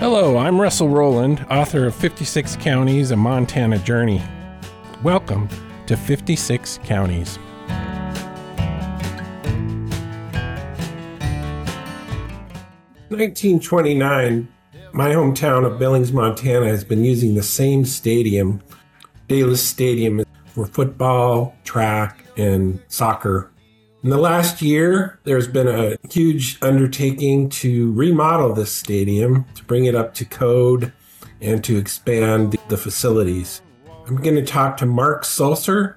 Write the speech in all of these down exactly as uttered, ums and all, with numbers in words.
Hello, I'm Russell Rowland, author of fifty-six Counties, A Montana Journey. Welcome to fifty-six Counties. nineteen twenty-nine, my hometown of Billings, Montana has been using the same stadium, Dalis Stadium, for football, track, and soccer. In the last year, there's been a huge undertaking to remodel this stadium, to bring it up to code, and to expand the facilities. I'm going to talk to Mark Sulcer,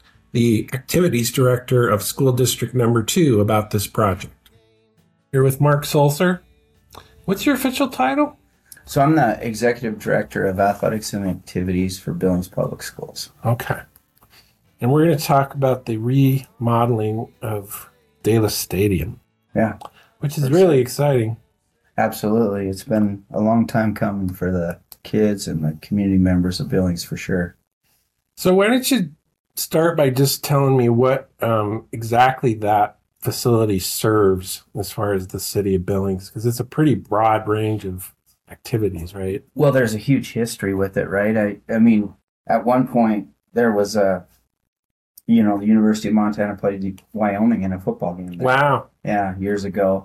the Activities Director of School District Number two, about this project. Here with Mark Sulcer. What's your official title? So I'm the Executive Director of Athletics and Activities for Billings Public Schools. Okay. And we're going to talk about the remodeling of Dalis Stadium. Yeah. Which is really exciting. Absolutely. It's been a long time coming for the kids and the community members of Billings for sure. So why don't you start by just telling me what um, exactly that facility serves as far as the city of Billings, because it's a pretty broad range of activities, right? Well, there's a huge history with it, right? I, I mean, at one point there was a, you know, the University of Montana played Wyoming in a football game there. Wow. Yeah, years ago.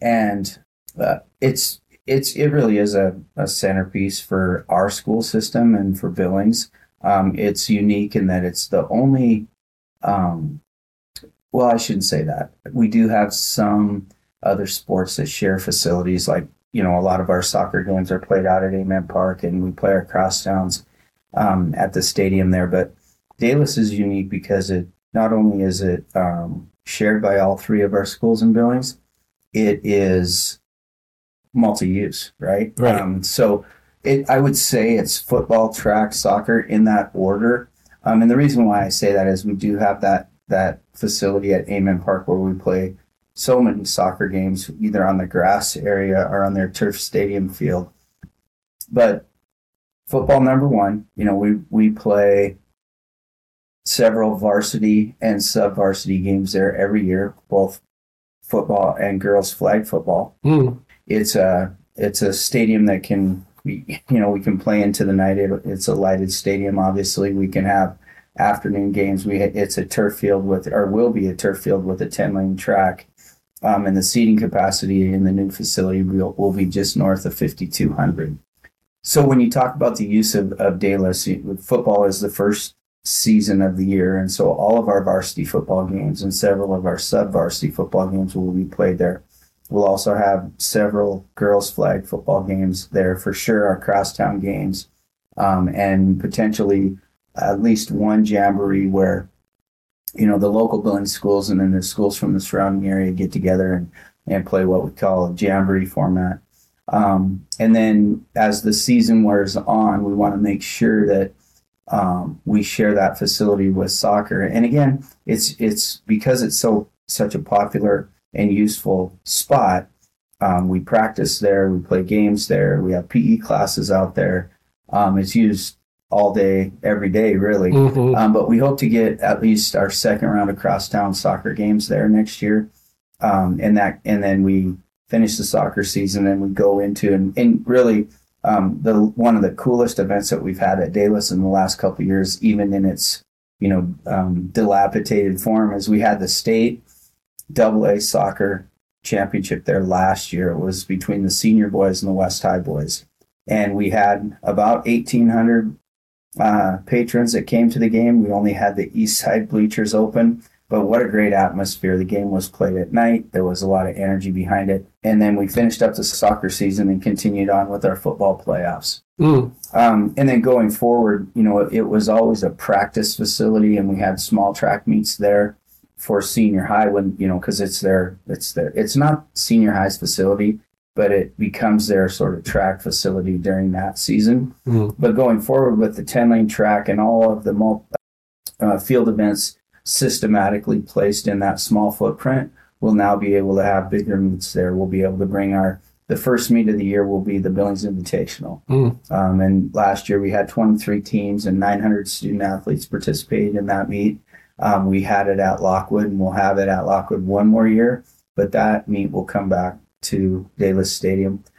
And uh, it's it's it really is a, a centerpiece for our school system and for Billings. Um, it's unique in that it's the only, um, well, I shouldn't say that. We do have some other sports that share facilities, like, you know, a lot of our soccer games are played out at Amen Park, and we play our crosstowns um, at the stadium there. But Dalis is unique because it not only is it um, shared by all three of our schools in Billings, it is multi-use, right? Right. Um, so it, I would say it's football, track, soccer in that order. Um, and the reason why I say that is we do have that that facility at Amen Park where we play so many soccer games, either on the grass area or on their turf stadium field. But football, number one, you know, we we play several varsity and sub-varsity games there every year, both football and girls flag football. Mm. It's a it's a stadium that can, we, you know, we can play into the night. It, it's a lighted stadium. Obviously, we can have afternoon games. We it's a turf field with, or will be a turf field with a ten-lane track, um, and the seating capacity in the new facility will, will be just north of fifty-two hundred. So when you talk about the use of, of Dalis, football is the first season of the year, and so all of our varsity football games and several of our sub-varsity football games will be played there. We'll also have several girls flag football games there for sure, our crosstown games, um, and potentially at least one jamboree where, you know, the local Billings schools and then the schools from the surrounding area get together and, and play what we call a jamboree format. Um, and then as the season wears on, we want to make sure that Um, we share that facility with soccer. And again, it's it's because it's so such a popular and useful spot. Um, we practice there, we play games there, we have P E classes out there. Um, it's used all day, every day, really. Mm-hmm. Um, but we hope to get at least our second round of crosstown soccer games there next year. Um, and that, and then we finish the soccer season and we go into and, and really. Um, the one of the coolest events that we've had at Dalis in the last couple of years, even in its, you know, um, dilapidated form, is we had the state double A soccer championship there last year. It was between the senior boys and the West High boys. And we had about eighteen hundred uh, patrons that came to the game. We only had the east side bleachers open. But what a great atmosphere. The game was played at night. There was a lot of energy behind it. And then we finished up the soccer season and continued on with our football playoffs. Mm. Um, and then going forward, you know, it, it was always a practice facility, and we had small track meets there for senior high when, you know, because it's their, it's their, it's not senior high's facility, but it becomes their sort of track facility during that season. Mm. But going forward with the ten-lane track and all of the multi, uh, field events systematically placed in that small footprint, we'll now be able to have bigger meets there. We'll be able to bring our, the first meet of the year will be the Billings Invitational. Mm. Um, and last year we had twenty-three teams and nine hundred student athletes participate in that meet. Um, we had it at Lockwood, and we'll have it at Lockwood one more year, but that meet will come back to Dalis Stadium.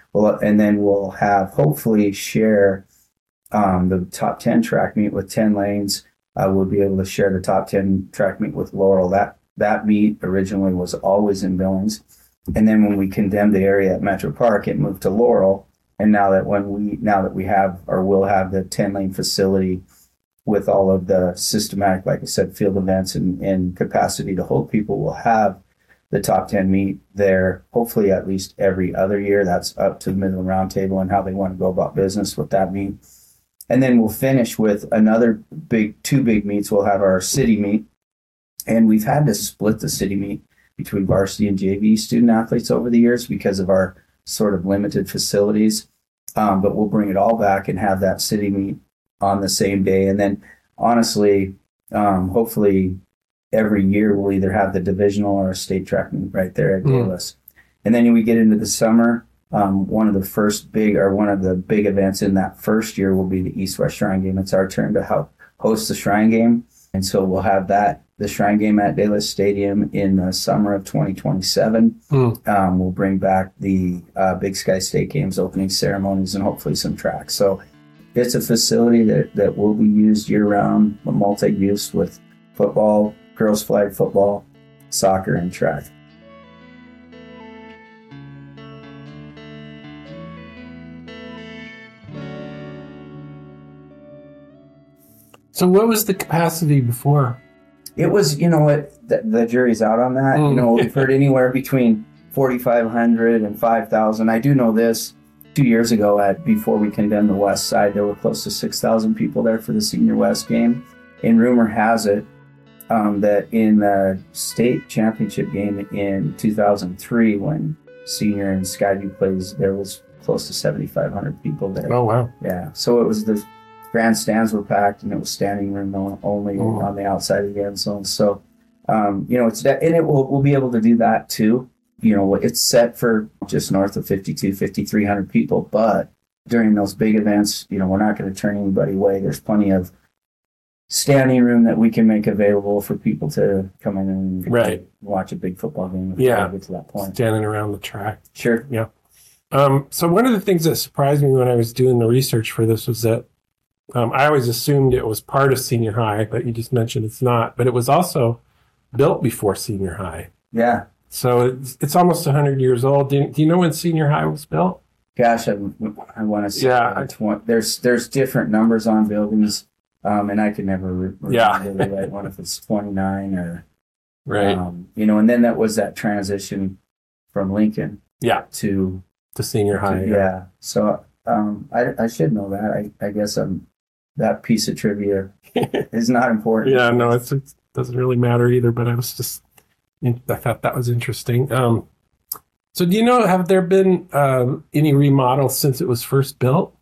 Well, and then we'll have hopefully share um, the top ten track meet with ten lanes. Uh, we'll be able to share the top ten track meet with Laurel. That that meet originally was always in Billings, and then when we condemned the area at Metro Park, it moved to Laurel. And now that when we now that we have or will have the ten lane facility with all of the systematic, like I said, field events and, and capacity to hold people, we'll have the top ten meet there, hopefully at least every other year. That's up to the Midland Roundtable and how they want to go about business with that meet. And then we'll finish with another big, two big meets. We'll have our city meet. And we've had to split the city meet between varsity and J V student athletes over the years because of our sort of limited facilities. Um, but we'll bring it all back and have that city meet on the same day. And then honestly, um, hopefully every year we'll either have the divisional or a state track meet right there at Davis. Mm. And then we get into the summer. Um, one of the first big or one of the big events in that first year will be the East West Shrine Game. It's our turn to help host the Shrine Game. And so we'll have that, the Shrine Game at Davis Stadium in the summer of twenty twenty-seven. Mm. Um, we'll bring back the uh, Big Sky State Games opening ceremonies and hopefully some tracks. So it's a facility that, that will be used year-round, multi-use with football, girls flag football, soccer, and track. So what was the capacity before? It was, you know what, the, the jury's out on that. Mm. You know, we've heard anywhere between forty-five hundred and five thousand. I do know this. Two years ago, at before we condemned the West Side, there were close to six thousand people there for the Senior West game. And rumor has it um, that in the state championship game in two thousand three, when Senior and Skyview plays, there was close to seventy-five hundred people there. Oh, wow. Yeah. So it was the grandstands were packed, and it was standing room only oh. on the outside of the end zone. So, um, you know, it's that, and it will we'll be able to do that too. You know, it's set for just north of fifty-two, fifty-three hundred people, but during those big events, you know, we're not going to turn anybody away. There's plenty of standing room that we can make available for people to come in and right. watch a big football game. If yeah, get to that point. Standing around the track. Sure. Yeah. Um, so one of the things that surprised me when I was doing the research for this was that um, I always assumed it was part of senior high, but you just mentioned it's not. But it was also built before senior high. Yeah. So it's, it's almost one hundred years old. Do you, do you know when senior high was built? Gosh, I, I want to say yeah. twenty, there's there's different numbers on buildings, um, and I could never remember yeah. the right one if it's twenty-nine or right. Um, you know, and then that was that transition from Lincoln yeah. to to senior high. To, yeah. yeah. So um, I I should know that. I I guess I'm that piece of trivia is not important. Yeah, no, it's, it doesn't really matter either. But I was just. I thought that was interesting. Um, so do you know, have there been um, any remodels since it was first built?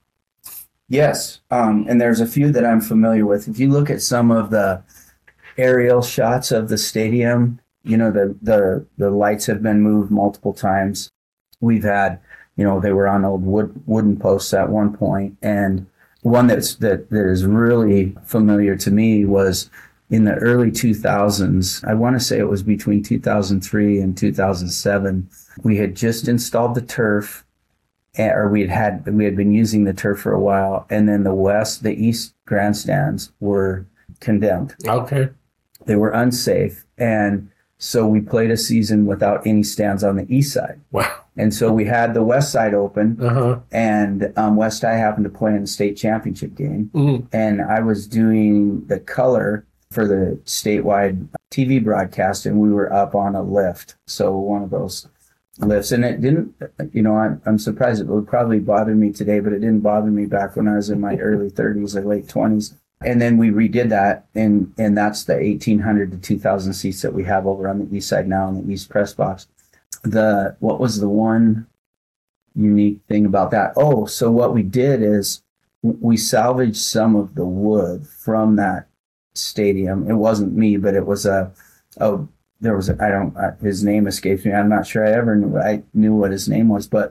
Yes. Um, and there's a few that I'm familiar with. If you look at some of the aerial shots of the stadium, you know, the, the, the lights have been moved multiple times. We've had, you know, they were on old wood, wooden posts at one point. And one that's, that, that is really familiar to me was in the early two thousands, I want to say it was between two thousand three and two thousand seven, we had just installed the turf, or we had had we had been using the turf for a while, and then the west, the east grandstands were condemned. Okay, they were unsafe, and so we played a season without any stands on the east side. Wow! And so we had the west side open, uh-huh. and um, West High happened to play in the state championship game, mm-hmm. and I was doing the color for the statewide T V broadcast, and we were up on a lift. So one of those lifts, and it didn't, you know, I'm, I'm surprised. It would probably bother me today, but it didn't bother me back when I was in my early thirties or late twenties. And then we redid that, and, and that's the eighteen hundred to two thousand seats that we have over on the east side now in the east press box. The, what was the one unique thing about that? Oh, so what we did is we salvaged some of the wood from that stadium. It wasn't me, but it was a, oh, there was a, I don't, uh, his name escapes me. I'm not sure I ever knew, I knew what his name was, but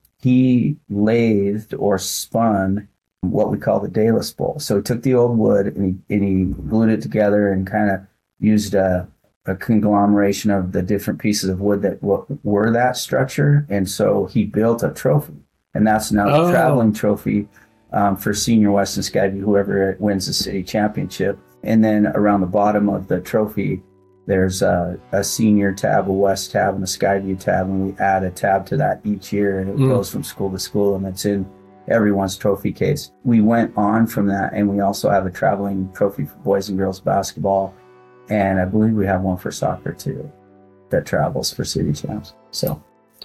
he lathed or spun what we call the Dallas Bowl. So he took the old wood and he, and he glued it together and kind of used a, a conglomeration of the different pieces of wood that w- were that structure. And so he built a trophy. and that's now Oh. the traveling trophy um, for Senior West and Skyview, whoever wins the city championship. And then around the bottom of the trophy, there's a, a senior tab, a West tab, and a Skyview tab, and we add a tab to that each year, and it Mm. goes from school to school, and it's in everyone's trophy case. We went on from that, and we also have a traveling trophy for boys and girls basketball, and I believe we have one for soccer too that travels for city champs. So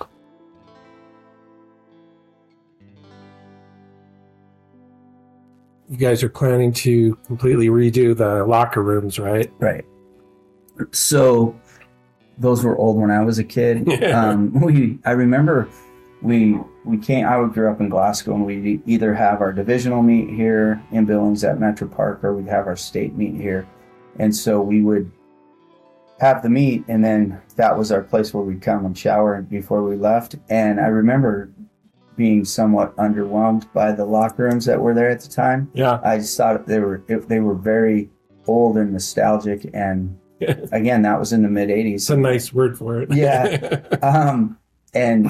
You guys are planning to completely redo the locker rooms, right? right. So those were old when I was a kid. um, we I remember we we came. I grew up in Glasgow, and we'd either have our divisional meet here in Billings at Metro Park, or we'd have our state meet here. And so we would have the meet, and then that was our place where we'd come and shower before we left. And I remember being somewhat underwhelmed by the locker rooms that were there at the time. Yeah. I just thought they were they were very old and nostalgic, and again, that was in the mid eighties. It's a nice word for it. Yeah. um, and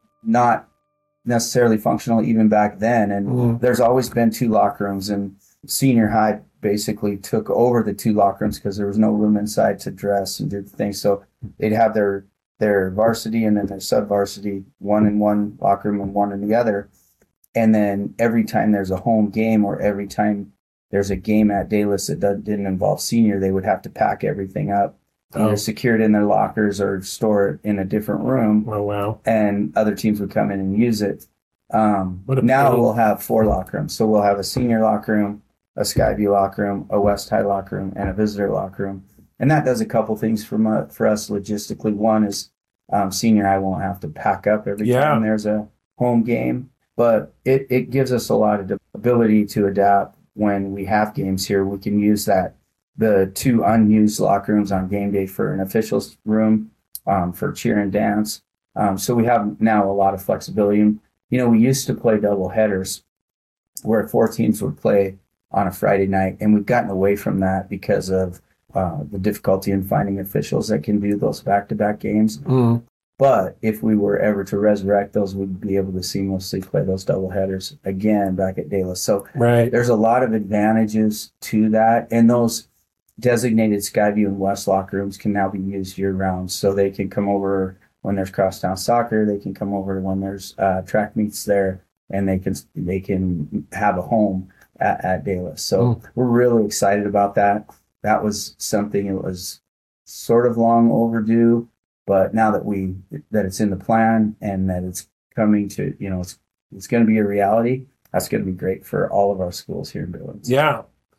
not necessarily functional even back then. And Mm. there's always been two locker rooms, and senior high basically took over the two locker rooms because there was no room inside to dress and do things. So they'd have their their varsity and then their sub varsity, one in one locker room and one in the other. And then every time there's a home game, or every time there's a game at Dalis that doesn't- didn't involve senior, they would have to pack everything up, either Oh. secure it in their lockers or store it in a different room, Oh, wow. and other teams would come in and use it. Um, What a now pain. we'll have four locker rooms. So we'll have a senior locker room, a Skyview locker room, a West High locker room, and a visitor locker room. And that does a couple things for, my, for us logistically. One is um, senior high won't have to pack up every Yeah. time there's a home game, but it, it gives us a lot of ability to adapt when we have games here. We can use that, the two unused locker rooms on game day for an officials room, um, for cheer and dance. Um, so we have now a lot of flexibility. And, you know, we used to play double headers where four teams would play on a Friday night, and we've gotten away from that because of uh, the difficulty in finding officials that can do those back-to-back games. Mm. But if we were ever to resurrect those, we'd be able to seamlessly play those double headers again back at Dalis. So Right. there's a lot of advantages to that, and those designated Skyview and West locker rooms can now be used year-round. So they can come over when there's crosstown soccer, they can come over when there's uh, track meets there, and they can they can have a home at, at Dalis. So Mm. we're really excited about that. That was something that was sort of long overdue, but now that we that it's in the plan and that it's coming to, you know, it's it's going to be a reality. That's going to be great for all of our schools here in Billings. Yeah.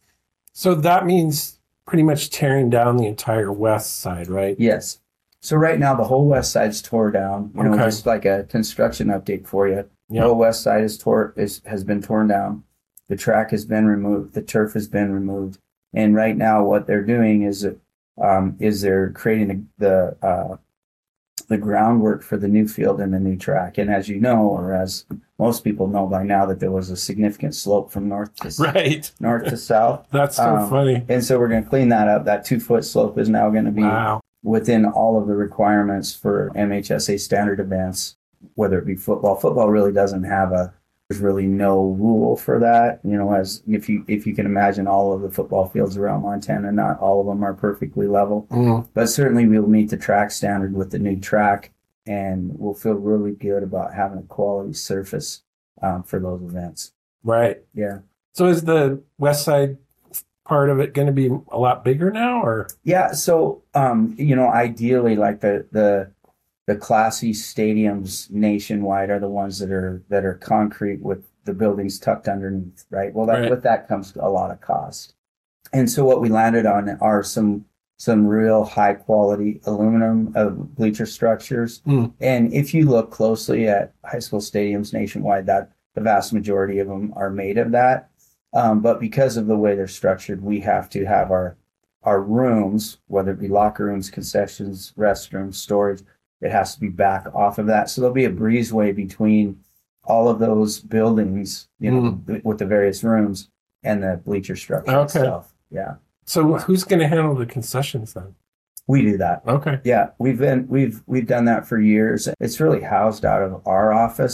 So that means pretty much tearing down the entire west side, right? Yes. So right now the whole west side's tore down. You know, Okay. just like a construction update for you. The Yeah. whole west side is tore is has been torn down. The track has been removed. The turf has been removed. And right now, what they're doing is um, is they're creating the the, uh, the groundwork for the new field and the new track. And as you know, or as most people know by now, that there was a significant slope from north to Right. north to south. That's so Um, funny. And so we're going to clean that up. That two foot slope is now going to be Wow. within all of the requirements for M H S A standard events, whether it be football. Football really doesn't have a, there's really no rule for that. You know, as if you, if you can imagine all of the football fields around Montana, not all of them are perfectly level, Mm. but certainly we'll meet the track standard with the new track, and we'll feel really good about having a quality surface um, for those events. Right. Yeah. So is the west side part of it going to be a lot bigger now, or? Yeah, so um, you know, ideally, like the the the classy stadiums nationwide are the ones that are that are concrete with the buildings tucked underneath, right? Well, that, Right. with that comes a lot of cost, and so what we landed on are some some real high quality aluminum uh, bleacher structures. Mm. And if you look closely at high school stadiums nationwide, that the vast majority of them are made of that. Um, but because of the way they're structured, we have to have our our rooms, whether it be locker rooms, concessions, restrooms, storage, it has to be back off of that. So there'll be a breezeway between all of those buildings, you know, with the various rooms and the bleacher structure Okay. itself. Yeah, So who's going to handle the concessions then? we do that. Okay. Yeah, we've been we've we've done that for years. It's really housed out of our office.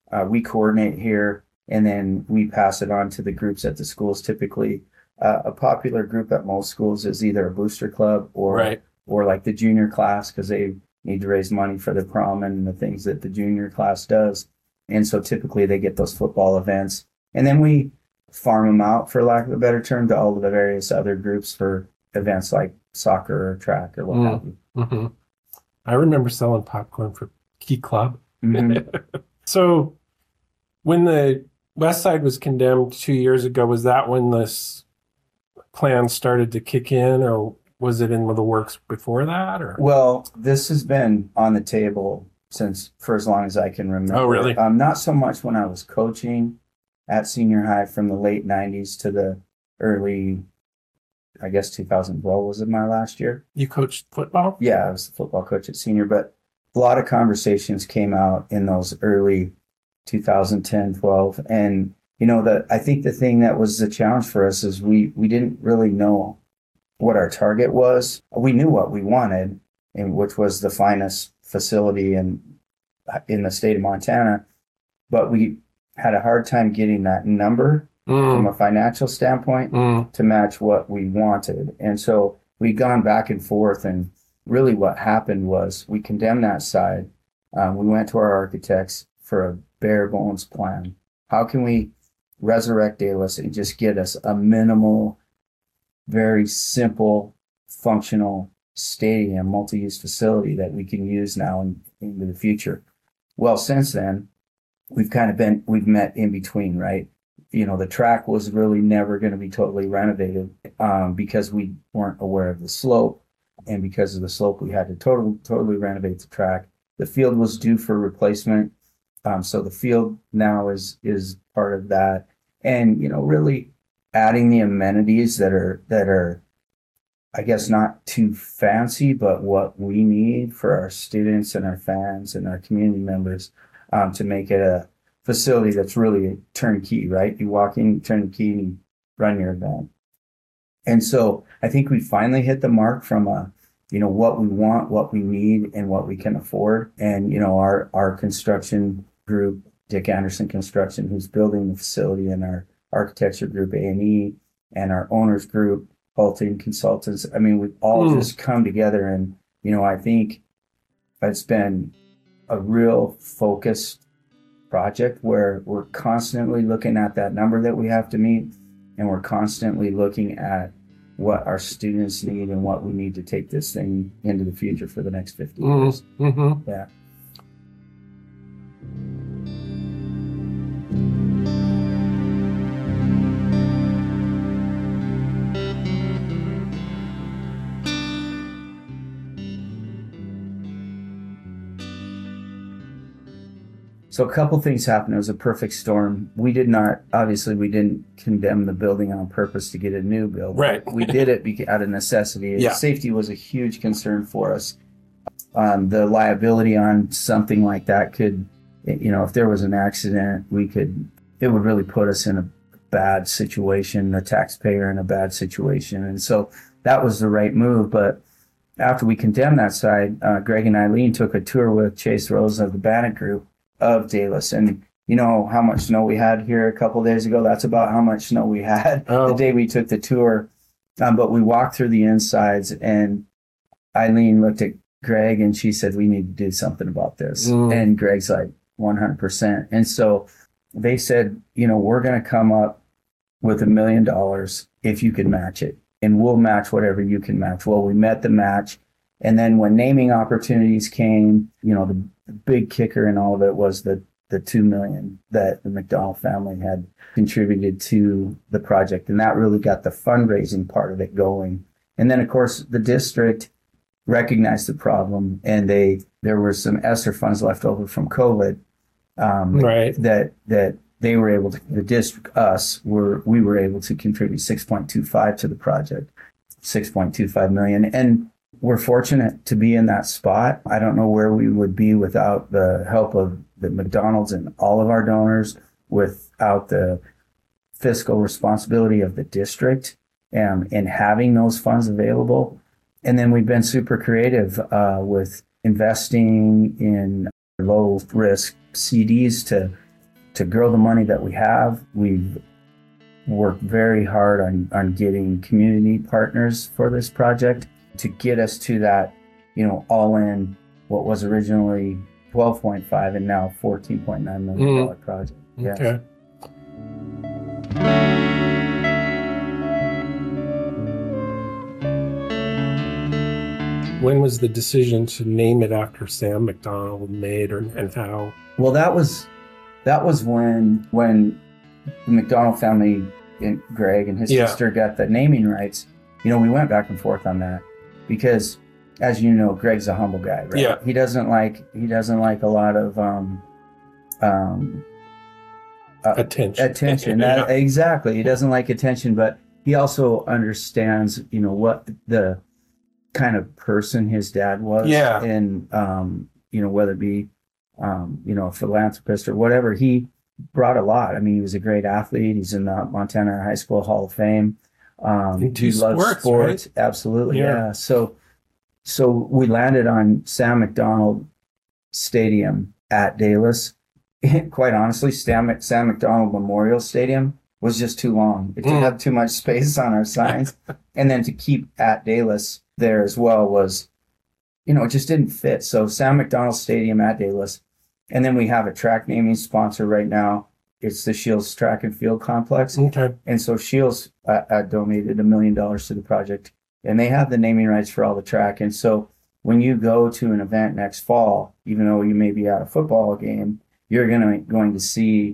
Uh, we coordinate here, and then we pass it on to the groups at the schools. Typically, uh, a popular group at most schools is either a booster club or Right. or like the junior class, because they need to raise money for the prom and the things that the junior class does. And so typically they get those football events, and then we farm them out, for lack of a better term, to all of the various other groups for events like soccer or track or what Mm. have you. Mm-hmm. I remember selling popcorn for Key Club. Mhm. So when the West Side was condemned two years ago, was that when this plan started to kick in, or was it in the works before that? Or Well, this has been on the table since for as long as I can remember. Oh, really? Um, not so much when I was coaching at senior high from the late nineties to the early, I guess two thousand twelve was it my last year? you coached football? Yeah, I was the football coach at senior, but a lot of conversations came out in those early two thousand ten, twelve. And, you know, the, I think the thing that was the challenge for us is we, we didn't really know what our target was. We knew what we wanted, and which was the finest facility in, in the state of Montana, but we had a hard time getting that number from Mm, a financial standpoint mm, to match what we wanted. And so we'd gone back and forth, and really what happened was we condemned that side. Um, we went to our architects for a bare bones plan. How can we resurrect Dallas and just get us a minimal, very simple, functional stadium, multi-use facility that we can use now and into the future? Well, since then, we've kind of been, we've met in between, right? You know, the track was really never going to be totally renovated um, because we weren't aware of the slope. And because of the slope, we had to totally, totally renovate the track. The field was due for replacement. Um, so the field now is, is part of that. And, you know, really adding the amenities that are, that are, I guess, not too fancy, but what we need for our students and our fans and our community members um, to make it a facility that's really a turnkey, right? You walk in, turn the key, and you run your event. And so I think we finally hit the mark from a, you know, what we want, what we need, and what we can afford. And, you know, our, our construction group, Dick Anderson Construction, who's building the facility, and our architecture group, A and E, and our owners group, Halting Consultants. I mean, we've all Mm. just come together, and, you know, I think it's been a real focused project where we're constantly looking at that number that we have to meet, and we're constantly looking at what our students need and what we need to take this thing into the future for the next fifty years. mm, mm-hmm. Yeah. So a couple things happened. It was a perfect storm. We did not, obviously, we didn't condemn the building on purpose to get a new building. Right. We did it beca- out of necessity. Yeah. Safety was a huge concern for us. Um, the liability on something like that could, you know, if there was an accident, we could, it would really put us in a bad situation, the taxpayer in a bad situation. And so that was the right move. But after we condemned that side, uh, Greg and Eileen took a tour with Chase Rose of the Bannock Group of Dallas. And you know how much snow we had here a couple of days ago? That's about how much snow we had Oh. the day we took the tour. Um, but we walked through the insides, and Eileen looked at Greg and she said, we need to do something about this. Mm. And Greg's like, one hundred percent. And so they said, you know, we're going to come up with a million dollars if you can match it, and we'll match whatever you can match. Well, we met the match. And then when naming opportunities came, you know, the, the big kicker in all of it was the, the two million that the McDonald family had contributed to the project. And that really got the fundraising part of it going. And then, of course, the district recognized the problem, and they, there were some ESSER funds left over from COVID, um, Right. that, that they were able to, the district, us, were, we were able to contribute six point two five to the project, six point two five million. And we're fortunate to be in that spot. I don't know where we would be without the help of the McDonald's and all of our donors, without the fiscal responsibility of the district, and, and having those funds available. And then we've been super creative uh, with investing in low risk C Ds to to grow the money that we have. We've worked very hard on, on getting community partners for this project to get us to that, you know, all in what was originally twelve point five and now fourteen point nine million dollar mm. project. Yes. Okay. When was the decision to name it after Sam McDonald made, or and how? Well, that was that was when when the McDonald family and Greg and his yeah. sister got the naming rights. You know, we went back and forth on that because, as you know, Greg's a humble guy, right? Yeah. He doesn't like he doesn't like a lot of um, um, uh, attention. Attention, yeah. that, exactly. He doesn't like attention, but he also understands, you know, what the kind of person his dad was. Yeah. And um, you know, whether it be um, you know, a philanthropist or whatever, he brought a lot. I mean, he was a great athlete. He's in the Montana High School Hall of Fame. Um, he loves sports, sports. Right? Absolutely. Yeah. yeah. So. So we landed on Sam McDonald Stadium at Dallas. Quite honestly, Sam, Sam McDonald Memorial Stadium was just too long. It didn't mm. have too much space on our signs. And then to keep at Dallas there as well was, you know, it just didn't fit. So Sam McDonald Stadium at Dallas. And then we have a track naming sponsor right now. It's the Shields Track and Field Complex. Okay. And so Shields uh, uh, donated a million dollars to the project. And they have the naming rights for all the track. And so when you go to an event next fall, even though you may be at a football game, you're gonna going to see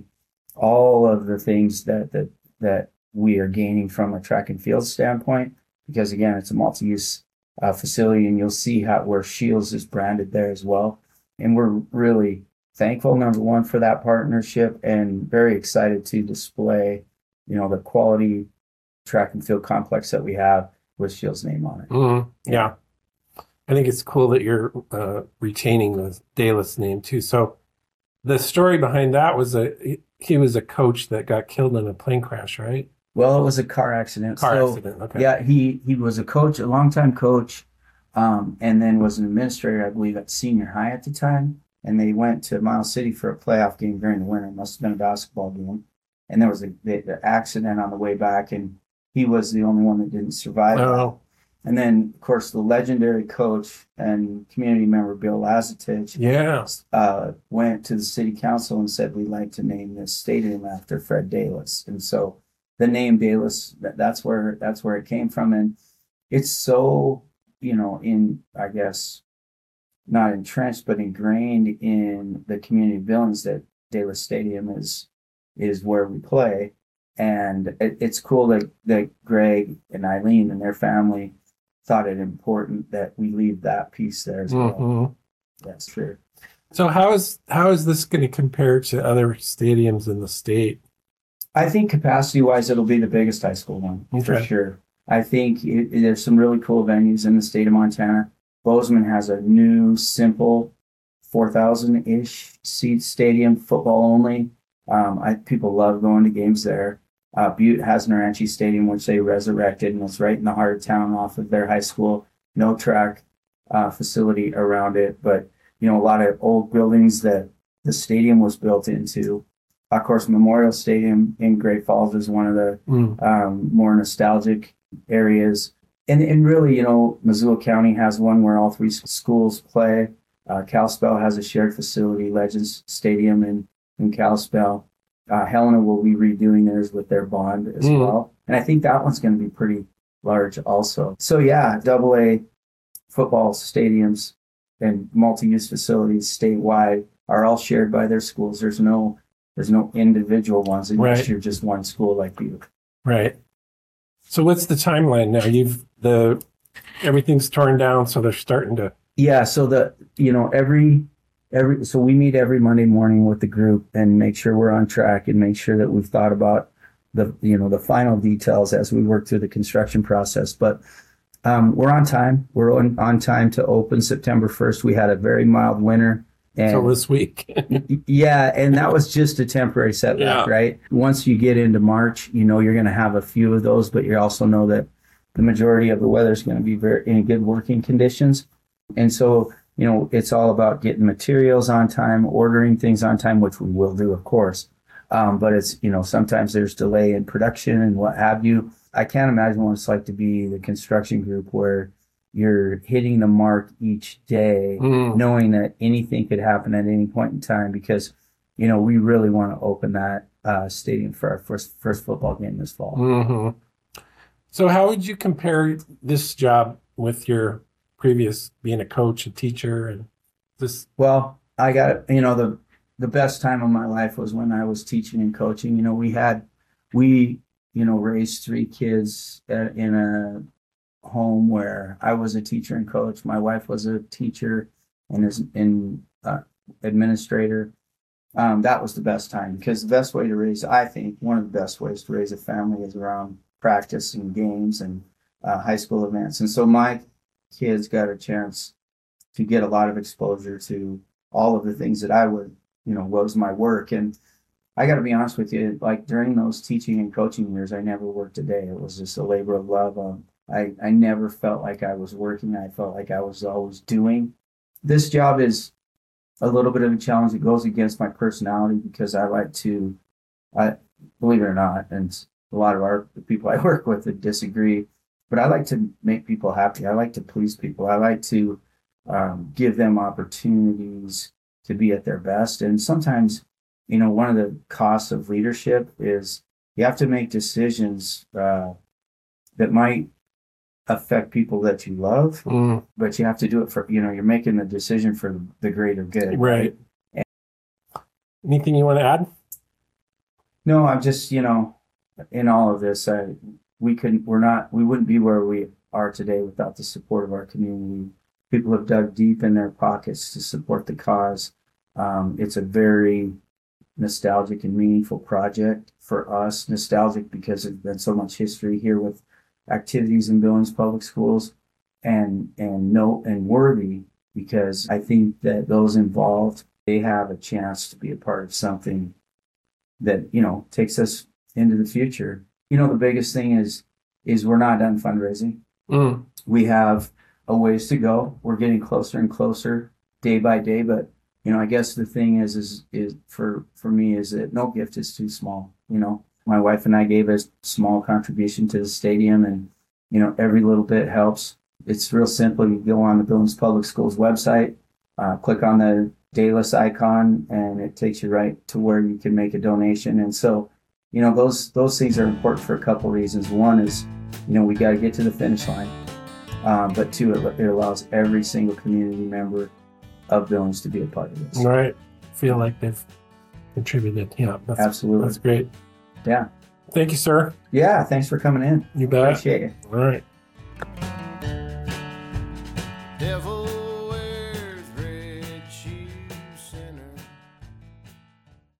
all of the things that that that we are gaining from a track and field standpoint. Because again, it's a multi-use uh, facility, and you'll see how where Shields is branded there as well. And we're really thankful, number one, for that partnership, and very excited to display, you know, the quality track and field complex that we have with Shields' name on it. Mm-hmm. Yeah. yeah. I think it's cool that you're uh, retaining the Dallas name too. So the story behind that was a he was a coach that got killed in a plane crash, right? Well, it was a car accident. Car so, accident, okay. Yeah, he, he was a coach, a longtime coach, um, and then was an administrator, I believe, at senior high at the time. And they went to Miles City for a playoff game during the winter. It must have been a basketball game. And there was a the accident on the way back, and he was the only one that didn't survive. Oh. And then, of course, the legendary coach and community member Bill Lazatich yeah. uh, went to the city council and said, we'd like to name this stadium after Fred Dallas. And so the name Dallas, that, that's where that's where it came from. And it's so, you know, in, I guess, not entrenched, but ingrained in the community of Billings that Dallas Stadium is is where we play. And it, it's cool that, that Greg and Eileen and their family thought it important that we leave that piece there as well. Mm-hmm. That's true. So how is how is this going to compare to other stadiums in the state? I think capacity-wise, it'll be the biggest high school one, okay. for sure. I think it, it, there's some really cool venues in the state of Montana. Bozeman has a new, simple four thousand-ish seat stadium, football only. Um, I, people love going to games there. Uh, Butte has Naranche Stadium, which they resurrected, and it's right in the heart of town off of their high school. No track uh, facility around it, but you know, a lot of old buildings that the stadium was built into. Of course, Memorial Stadium in Great Falls is one of the mm. um, more nostalgic areas. And, and really, you know, Missoula County has one where all three schools play. Uh, Kalispell has a shared facility, Legends Stadium in, in Kalispell. Uh, Helena will be redoing theirs with their bond as mm. well. And I think that one's going to be pretty large also. So yeah, double A football stadiums and multi-use facilities statewide are all shared by their schools. There's no there's no individual ones unless right. you're just one school like you. Right. So what's the timeline now? You've the everything's torn down, so they're starting to. Yeah. So the you know every every so we meet every Monday morning with the group and make sure we're on track and make sure that we've thought about the you know the final details as we work through the construction process. But um, we're on time. We're on, on time to open September first. We had a very mild winter. And so this week. yeah, and that was just a temporary setback, yeah. right? Once you get into March, you know you're going to have a few of those, but you also know that the majority of the weather is going to be very in good working conditions. And so, you know, it's all about getting materials on time, ordering things on time, which we will do, of course. Um, but it's, you know, sometimes there's delay in production and what have you. I can't imagine what it's like to be the construction group where you're hitting the mark each day, Mm. knowing that anything could happen at any point in time, because, you know, we really want to open that uh, stadium for our first first football game this fall. Mm-hmm. So how would you compare this job with your previous being a coach, a teacher, and this? Well, I got, you know, the the best time of my life was when I was teaching and coaching. You know, we had, we, you know, raised three kids at, in a home where I was a teacher and coach. My wife was a teacher and is in uh, administrator. Um, that was the best time, because the best way to raise, I think, one of the best ways to raise a family is around practice and games and uh, high school events. And so my kids got a chance to get a lot of exposure to all of the things that I would, you know, was my work. And I got to be honest with you, like during those teaching and coaching years, I never worked a day. It was just a labor of love. Um, I, I never felt like I was working. I felt like I was always doing. This job is a little bit of a challenge. It goes against my personality because I like to, I believe it or not, and a lot of our the people I work with would disagree, but I like to make people happy. I like to please people. I like to um, give them opportunities to be at their best. And sometimes, you know, one of the costs of leadership is you have to make decisions uh, that might affect people that you love, Mm. but you have to do it for, you know, you're making the decision for the greater good. Right. Anything you want to add? No, I'm just, you know, in all of this, I, we couldn't, we're not, we wouldn't be where we are today without the support of our community. People have dug deep in their pockets to support the cause. Um, it's a very nostalgic and meaningful project for us. Nostalgic because there's been so much history here with activities in Billings Public Schools, and and no and worthy because I think that those involved, they have a chance to be a part of something that, you know, takes us into the future. You know, the biggest thing is is we're not done fundraising. Mm. We have a ways to go. We're getting closer and closer day by day, but you know, I guess the thing is is is for for me is that no gift is too small. You know, my wife and I gave a small contribution to the stadium, and you know, every little bit helps. It's real simple. You go on the Billings Public Schools website, uh, click on the Dayless icon, and it takes you right to where you can make a donation. And so, you know, those those things are important for a couple reasons. One is, you know, we got to get to the finish line, um, but two, it, it allows every single community member of Billings to be a part of this. Right. Feel like they've contributed. Yeah, that's, Absolutely. That's great. Yeah. Thank you, sir. Yeah. Thanks for coming in. You bet. Appreciate it. All right.